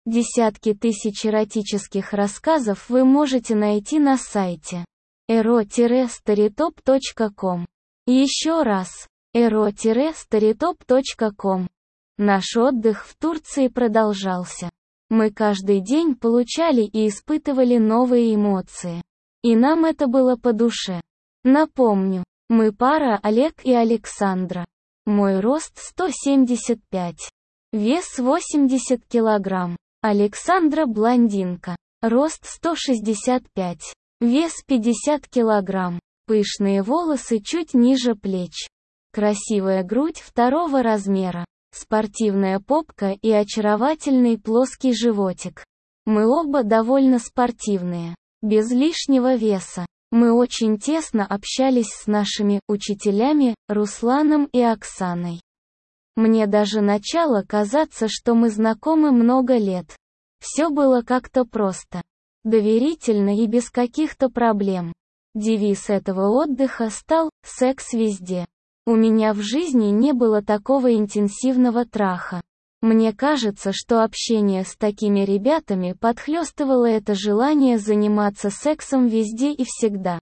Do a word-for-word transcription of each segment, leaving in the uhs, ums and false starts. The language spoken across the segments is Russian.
Десятки тысяч эротических рассказов вы можете найти на сайте эро старитоп точка ком. Еще раз, эро старитоп точка ком. Наш отдых в Турции продолжался. Мы каждый день получали и испытывали новые эмоции. И нам это было по душе. Напомню, мы пара Олег и Александра. Мой рост сто семьдесят пять. Вес восемьдесят килограмм. Александра блондинка. Рост сто шестьдесят пять. Вес пятьдесят килограмм. Пышные волосы чуть ниже плеч. Красивая грудь второго размера. Спортивная попка и очаровательный плоский животик. Мы оба довольно спортивные. Без лишнего веса. Мы очень тесно общались с нашими учителями, Русланом и Оксаной. Мне даже начало казаться, что мы знакомы много лет. Все было как-то просто. Доверительно и без каких-то проблем. Девиз этого отдыха стал «Секс везде». У меня в жизни не было такого интенсивного траха. Мне кажется, что общение с такими ребятами подхлёстывало это желание заниматься сексом везде и всегда.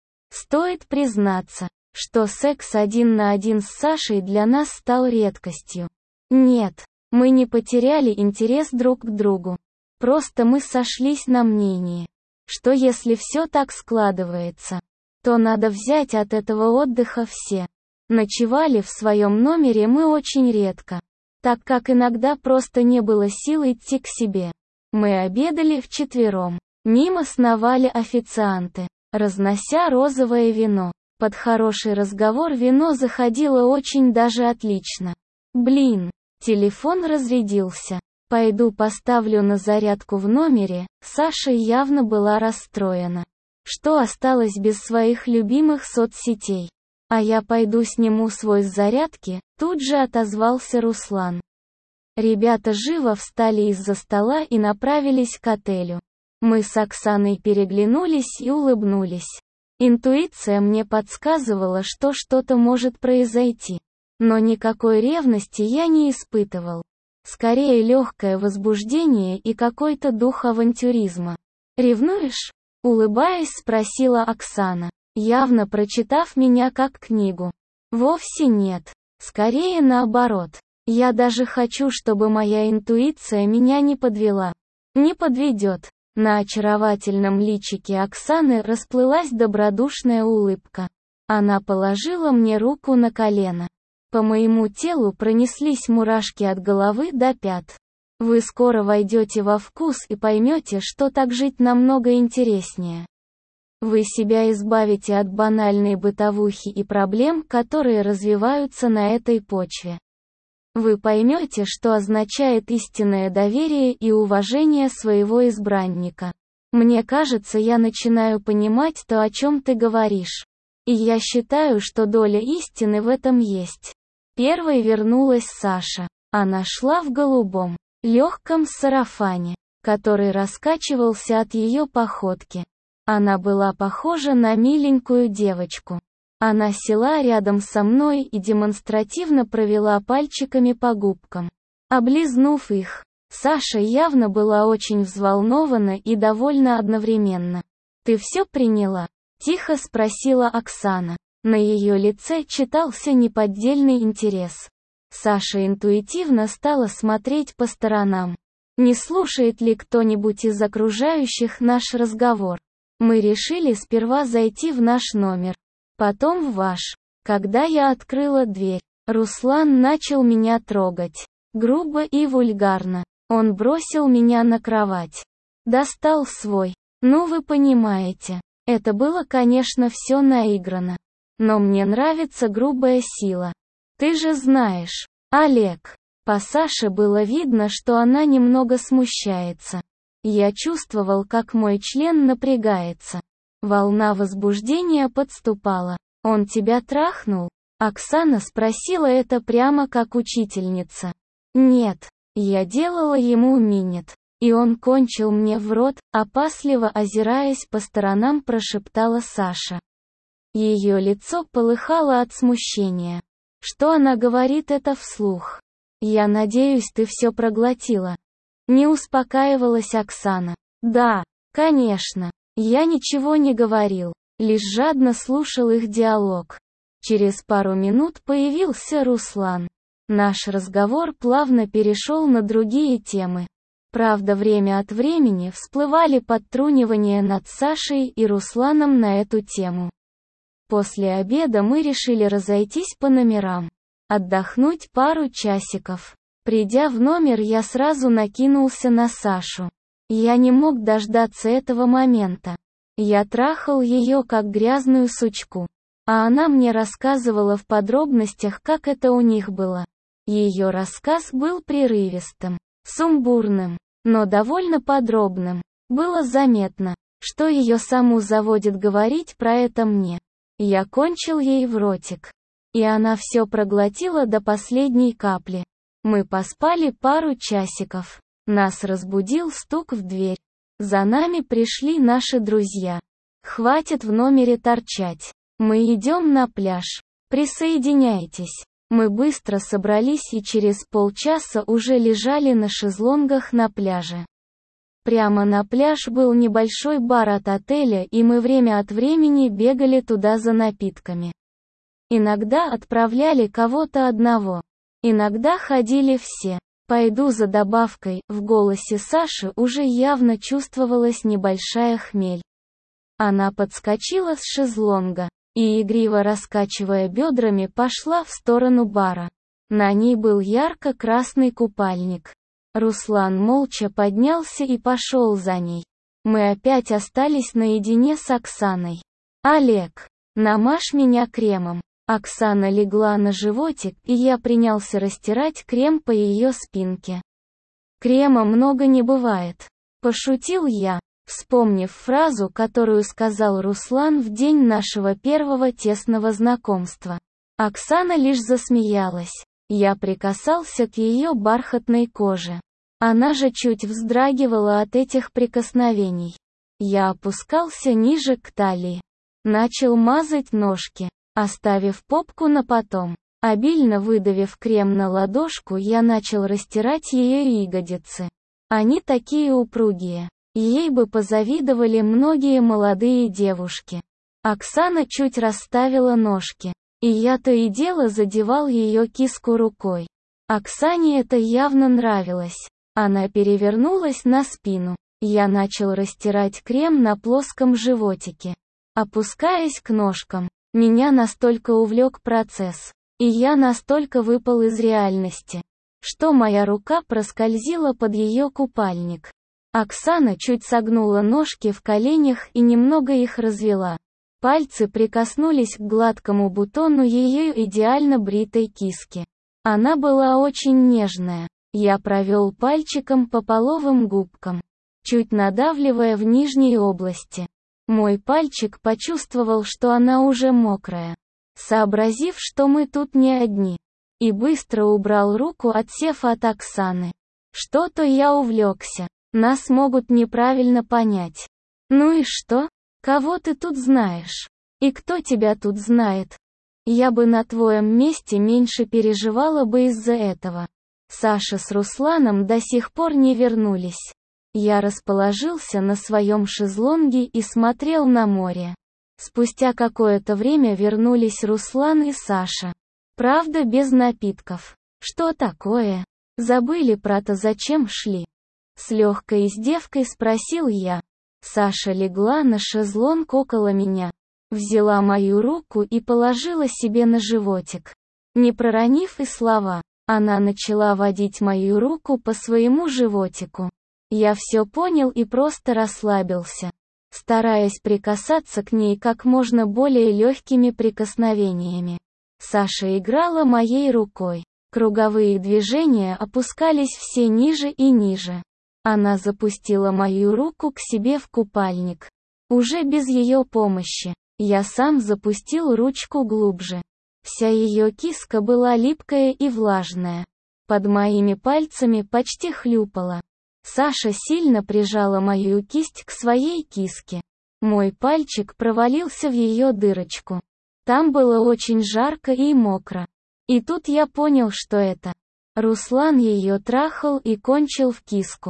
Стоит признаться, что секс один на один с Сашей для нас стал редкостью. Нет, мы не потеряли интерес друг к другу. Просто мы сошлись на мнении, что если все так складывается, то надо взять от этого отдыха все. Ночевали в своем номере мы очень редко, так как иногда просто не было сил идти к себе. Мы обедали вчетвером. Мимо сновали официанты, разнося розовое вино. Под хороший разговор вино заходило очень даже отлично. Блин, телефон разрядился. Пойду поставлю на зарядку в номере. Саша явно была расстроена, что осталась без своих любимых соцсетей. А я пойду сниму свой с зарядки, тут же отозвался Руслан. Ребята живо встали из-за стола и направились к отелю. Мы с Оксаной переглянулись и улыбнулись. Интуиция мне подсказывала, что что-то может произойти. Но никакой ревности я не испытывал. Скорее легкое возбуждение и какой-то дух авантюризма. «Ревнуешь?» — улыбаясь, спросила Оксана, явно прочитав меня как книгу. «Вовсе нет. Скорее наоборот. Я даже хочу, чтобы моя интуиция меня не подвела». «Не подведет». На очаровательном личике Оксаны расплылась добродушная улыбка. Она положила мне руку на колено. По моему телу пронеслись мурашки от головы до пят. Вы скоро войдете во вкус и поймете, что так жить намного интереснее. Вы себя избавите от банальной бытовухи и проблем, которые развиваются на этой почве. Вы поймете, что означает истинное доверие и уважение своего избранника. Мне кажется, я начинаю понимать то, о чем ты говоришь. И я считаю, что доля истины в этом есть. Первой вернулась Саша. Она шла в голубом, легком сарафане, который раскачивался от ее походки. Она была похожа на миленькую девочку. Она села рядом со мной и демонстративно провела пальчиками по губкам. Облизнув их, Саша явно была очень взволнована и довольна одновременно. «Ты все приняла?» — тихо спросила Оксана. На ее лице читался неподдельный интерес. Саша интуитивно стала смотреть по сторонам. Не слушает ли кто-нибудь из окружающих наш разговор? Мы решили сперва зайти в наш номер. Потом в ваш. Когда я открыла дверь, Руслан начал меня трогать. Грубо и вульгарно. Он бросил меня на кровать. Достал свой. Ну вы понимаете. Это было, конечно, все наиграно. Но мне нравится грубая сила. Ты же знаешь, Олег. По Саше было видно, что она немного смущается. Я чувствовал, как мой член напрягается. Волна возбуждения подступала. «Он тебя трахнул?» Оксана спросила это прямо как учительница. «Нет, я делала ему минет. И он кончил мне в рот», опасливо озираясь по сторонам, прошептала Саша. Ее лицо полыхало от смущения. Что она говорит это вслух? «Я надеюсь, ты все проглотила». Не успокаивалась Оксана. Да, конечно. Я ничего не говорил, лишь жадно слушал их диалог. Через пару минут появился Руслан. Наш разговор плавно перешел на другие темы. Правда, время от времени всплывали подтрунивания над Сашей и Русланом на эту тему. После обеда мы решили разойтись по номерам. Отдохнуть пару часиков. Придя в номер, я сразу накинулся на Сашу. Я не мог дождаться этого момента. Я трахал ее как грязную сучку. А она мне рассказывала в подробностях, как это у них было. Ее рассказ был прерывистым, сумбурным, но довольно подробным. Было заметно, что ее саму заводит говорить про это мне. Я кончил ей в ротик. И она все проглотила до последней капли. Мы поспали пару часиков. Нас разбудил стук в дверь. За нами пришли наши друзья. Хватит в номере торчать. Мы идем на пляж. Присоединяйтесь. Мы быстро собрались и через полчаса уже лежали на шезлонгах на пляже. Прямо на пляж был небольшой бар от отеля, и мы время от времени бегали туда за напитками. Иногда отправляли кого-то одного. Иногда ходили все. «Пойду за добавкой», в голосе Саши уже явно чувствовалась небольшая хмель. Она подскочила с шезлонга и, игриво раскачивая бедрами, пошла в сторону бара. На ней был ярко-красный купальник. Руслан молча поднялся и пошел за ней. Мы опять остались наедине с Оксаной. «Олег, намажь меня кремом». Оксана легла на животик, и я принялся растирать крем по ее спинке. «Крема много не бывает», — пошутил я, вспомнив фразу, которую сказал Руслан в день нашего первого тесного знакомства. Оксана лишь засмеялась. Я прикасался к ее бархатной коже. Она же чуть вздрагивала от этих прикосновений. Я опускался ниже к талии. Начал мазать ножки, оставив попку на потом. Обильно выдавив крем на ладошку, я начал растирать ее ягодицы. Они такие упругие. Ей бы позавидовали многие молодые девушки. Оксана чуть расставила ножки, и я то и дело задевал ее киску рукой. Оксане это явно нравилось. Она перевернулась на спину. Я начал растирать крем на плоском животике, опускаясь к ножкам. Меня настолько увлек процесс, и я настолько выпал из реальности, что моя рука проскользила под ее купальник. Оксана чуть согнула ножки в коленях и немного их развела. Пальцы прикоснулись к гладкому бутону ее идеально бритой киски. Она была очень нежная. Я провел пальчиком по половым губкам, чуть надавливая в нижней области. Мой пальчик почувствовал, что она уже мокрая, сообразив, что мы тут не одни, и быстро убрал руку, отсев от Оксаны. Что-то я увлекся. Нас могут неправильно понять. Ну и что? Кого ты тут знаешь? И кто тебя тут знает? Я бы на твоем месте меньше переживала бы из-за этого. Саша с Русланом до сих пор не вернулись. Я расположился на своем шезлонге и смотрел на море. Спустя какое-то время вернулись Руслан и Саша. Правда, без напитков. Что такое? Забыли про-то, зачем шли? С легкой издевкой спросил я. Саша легла на шезлонг около меня, взяла мою руку и положила себе на животик. Не проронив и слова, она начала водить мою руку по своему животику. Я все понял и просто расслабился, стараясь прикасаться к ней как можно более легкими прикосновениями. Саша играла моей рукой. Круговые движения опускались все ниже и ниже. Она запустила мою руку к себе в купальник. Уже без ее помощи. Я сам запустил ручку глубже. Вся ее киска была липкая и влажная. Под моими пальцами почти хлюпала. Саша сильно прижала мою кисть к своей киске. Мой пальчик провалился в ее дырочку. Там было очень жарко и мокро. И тут я понял, что это. Руслан ее трахал и кончил в киску.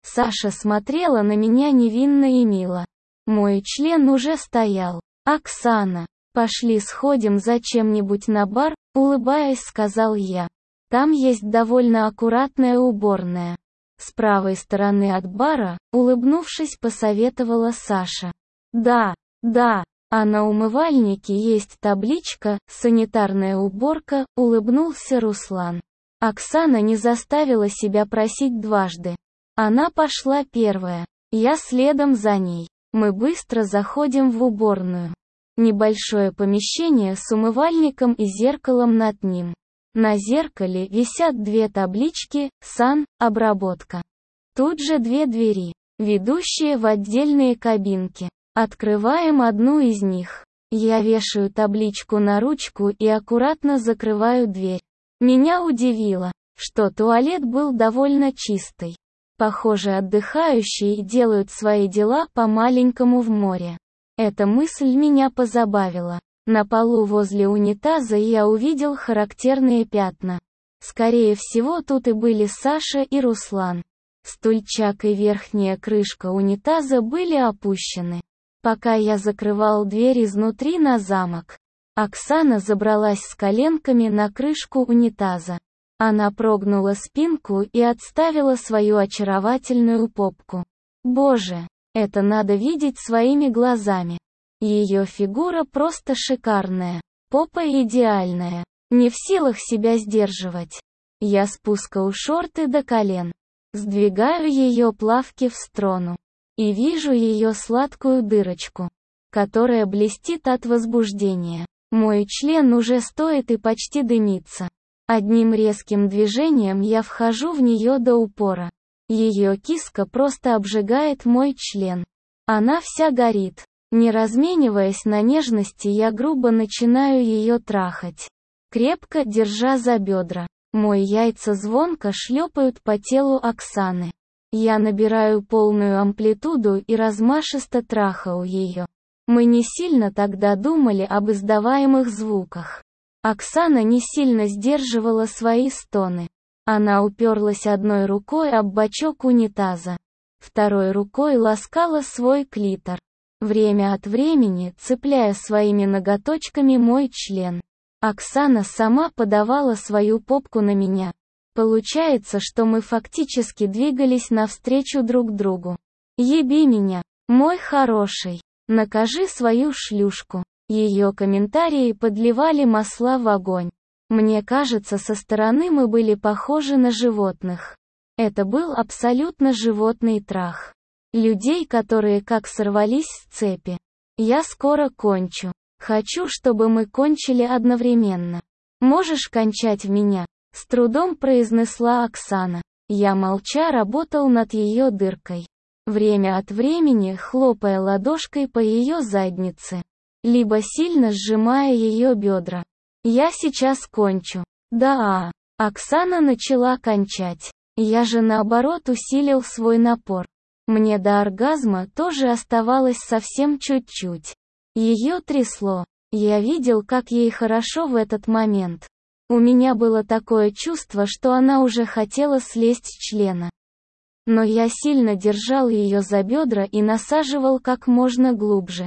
Саша смотрела на меня невинно и мило. Мой член уже стоял. «Оксана, пошли сходим за чем-нибудь на бар», — улыбаясь, сказал я. «Там есть довольно аккуратная уборная». С правой стороны от бара, улыбнувшись, посоветовала Саша. «Да, да, а на умывальнике есть табличка «Санитарная уборка», — улыбнулся Руслан. Оксана не заставила себя просить дважды. Она пошла первая, я следом за ней. Мы быстро заходим в уборную. Небольшое помещение с умывальником и зеркалом над ним. На зеркале висят две таблички «Сан-обработка». Тут же две двери, ведущие в отдельные кабинки. Открываем одну из них. Я вешаю табличку на ручку и аккуратно закрываю дверь. Меня удивило, что туалет был довольно чистый. Похоже, отдыхающие делают свои дела по-маленькому в море. Эта мысль меня позабавила. На полу возле унитаза я увидел характерные пятна. Скорее всего, тут и были Саша и Руслан. Стульчак и верхняя крышка унитаза были опущены. Пока я закрывал дверь изнутри на замок, Оксана забралась с коленками на крышку унитаза. Она прогнула спинку и отставила свою очаровательную попку. Боже, это надо видеть своими глазами. Ее фигура просто шикарная, попа идеальная, не в силах себя сдерживать. Я спускаю шорты до колен, сдвигаю ее плавки в сторону и вижу ее сладкую дырочку, которая блестит от возбуждения. Мой член уже стоит и почти дымится. Одним резким движением я вхожу в нее до упора. Ее киска просто обжигает мой член. Она вся горит. Не размениваясь на нежности, я грубо начинаю ее трахать, крепко держа за бедра. Мои яйца звонко шлепают по телу Оксаны. Я набираю полную амплитуду и размашисто трахаю ее. Мы не сильно тогда думали об издаваемых звуках. Оксана не сильно сдерживала свои стоны. Она уперлась одной рукой об бачок унитаза, второй рукой ласкала свой клитор, время от времени цепляя своими ноготочками мой член. Оксана сама подавала свою попку на меня. Получается, что мы фактически двигались навстречу друг другу. «Еби меня, мой хороший, накажи свою шлюшку». Ее комментарии подливали масла в огонь. Мне кажется, со стороны мы были похожи на животных. Это был абсолютно животный трах. Людей, которые как сорвались с цепи. Я скоро кончу. Хочу, чтобы мы кончили одновременно. Можешь кончать в меня? С трудом произнесла Оксана. Я молча работал над ее дыркой, время от времени хлопая ладошкой по ее заднице, либо сильно сжимая ее бедра. Я сейчас кончу. Да, Оксана начала кончать. Я же наоборот усилил свой напор. Мне до оргазма тоже оставалось совсем чуть-чуть. Ее трясло. Я видел, как ей хорошо в этот момент. У меня было такое чувство, что она уже хотела слезть с члена. Но я сильно держал ее за бедра и насаживал как можно глубже.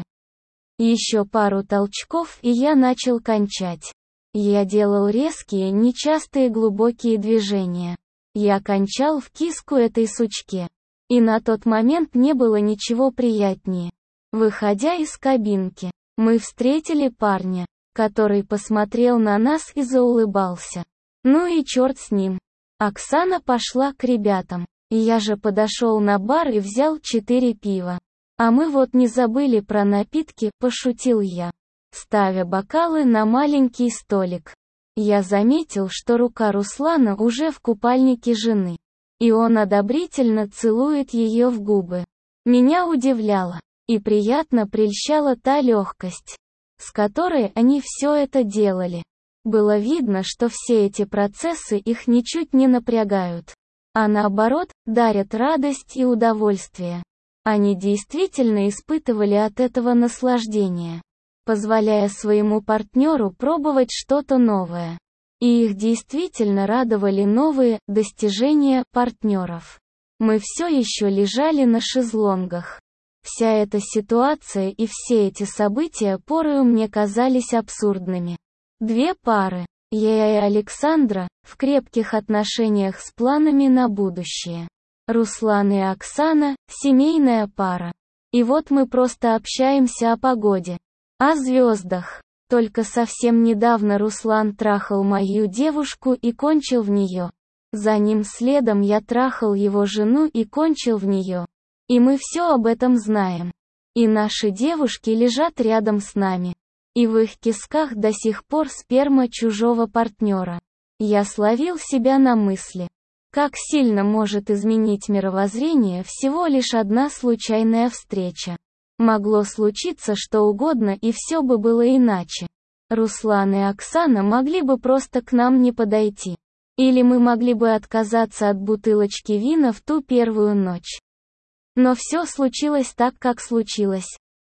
Еще пару толчков, и я начал кончать. Я делал резкие, нечастые глубокие движения. Я кончал в киску этой сучке. И на тот момент не было ничего приятнее. Выходя из кабинки, мы встретили парня, который посмотрел на нас и заулыбался. Ну и черт с ним. Оксана пошла к ребятам. Я же подошел на бар и взял четыре пива. А мы вот не забыли про напитки, пошутил я, ставя бокалы на маленький столик. Я заметил, что рука Руслана уже в купальнике жены, и он одобрительно целует ее в губы. Меня удивляло и приятно прельщала та легкость, с которой они все это делали. Было видно, что все эти процессы их ничуть не напрягают, а наоборот, дарят радость и удовольствие. Они действительно испытывали от этого наслаждение, позволяя своему партнеру пробовать что-то новое. И их действительно радовали новые достижения партнеров. Мы все еще лежали на шезлонгах. Вся эта ситуация и все эти события порою мне казались абсурдными. Две пары, я и Александра, в крепких отношениях с планами на будущее. Руслан и Оксана, семейная пара. И вот мы просто общаемся о погоде, о звездах. Только совсем недавно Руслан трахал мою девушку и кончил в нее. За ним следом я трахал его жену и кончил в нее. И мы все об этом знаем. И наши девушки лежат рядом с нами. И в их кисках до сих пор сперма чужого партнера. Я словил себя на мысли. Как сильно может изменить мировоззрение всего лишь одна случайная встреча. Могло случиться что угодно и все бы было иначе. Руслан и Оксана могли бы просто к нам не подойти. Или мы могли бы отказаться от бутылочки вина в ту первую ночь. Но все случилось так, как случилось.